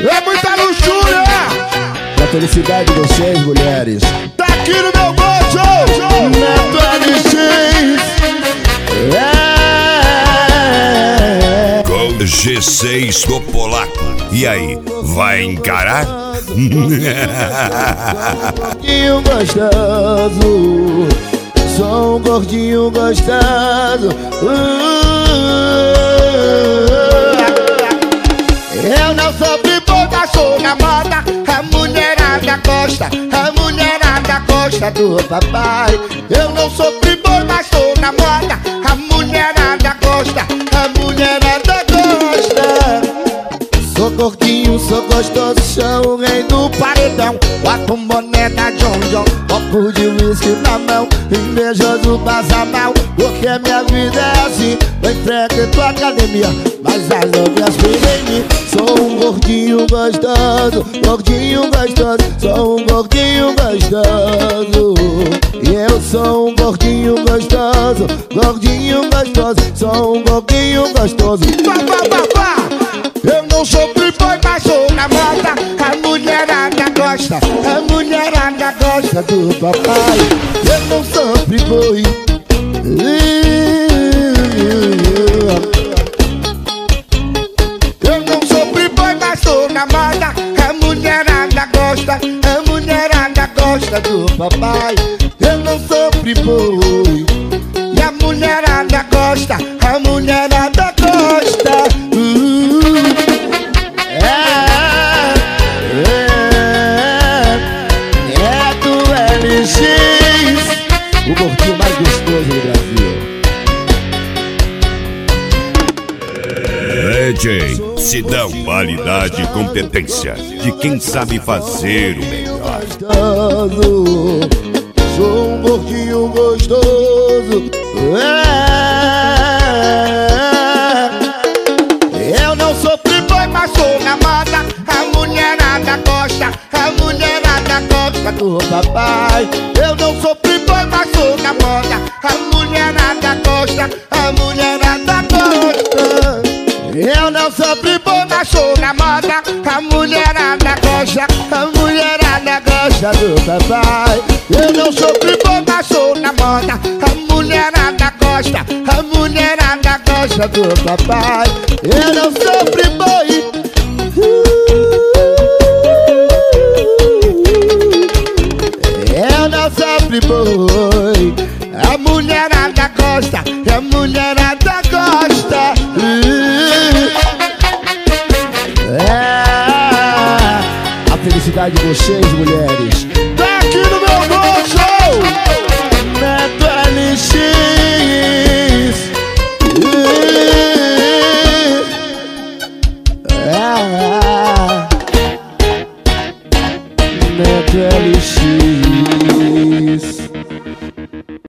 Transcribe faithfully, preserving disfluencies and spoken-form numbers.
É muita luxúria. Pra felicidade de vocês, mulheres. Tá aqui no meu bolso. Neto L X. É. Com G seis do Polaco. E aí, vai encarar? Gordinho gostoso, sou um gordinho gostoso. Eu não sou boi, mas sou na moda. A mulherada gosta, a mulherada gosta do papai. Eu não sou boi, mas sou na moda. A mulherada gosta, a mulherada gosta. Sou gordinho, sou gostoso, sou o rei do paredão. Bota um boné da John John, copo de whisky na mão, invejoso passa mal, porque minha vida é assim. Eu enfrento a academia, mas as novias vêm em mim. Sou um gordinho gostoso, gordinho gostoso, sou um gordinho gostoso. E eu sou um gordinho gostoso, gordinho gostoso, sou um gordinho gostoso. Pá, pá, pá, pá. Eu não sou playboy, mas sou na moda. A mulherada gosta, a mulherada gosta do papai. Eu não sou playboy. Eu não sou playboy, mas sou na moda. A mulherada gosta, a mulherada gosta do papai. Eu não sou playboy. E a mulherada gosta, a mulherada gosta. O gordinho mais gostoso do Brasil. D J Sidão, qualidade e competência de quem sabe fazer o melhor. Gostoso, sou um gordinho gostoso. É. Eu não sou playboy, mas sou na moda. A mulherada gosta, a mulherada gosta do papai. Eu não sou playboy, mas sou na moda. A mulherada gosta, a mulherada gosta. Eu não sou playboy, mas sou na moda. A mulherada gosta, a mulherada gosta do papai. Eu não sou playboy, mas sou na moda. A mulherada gosta, a mulherada gosta do papai. Eu não sou playboy. Eu não sou playboy. A mulherada gosta, a mulherada gosta. É. A felicidade de vocês, mulheres. Tá aqui no meu bolso. Neto L X. É. Neto L X.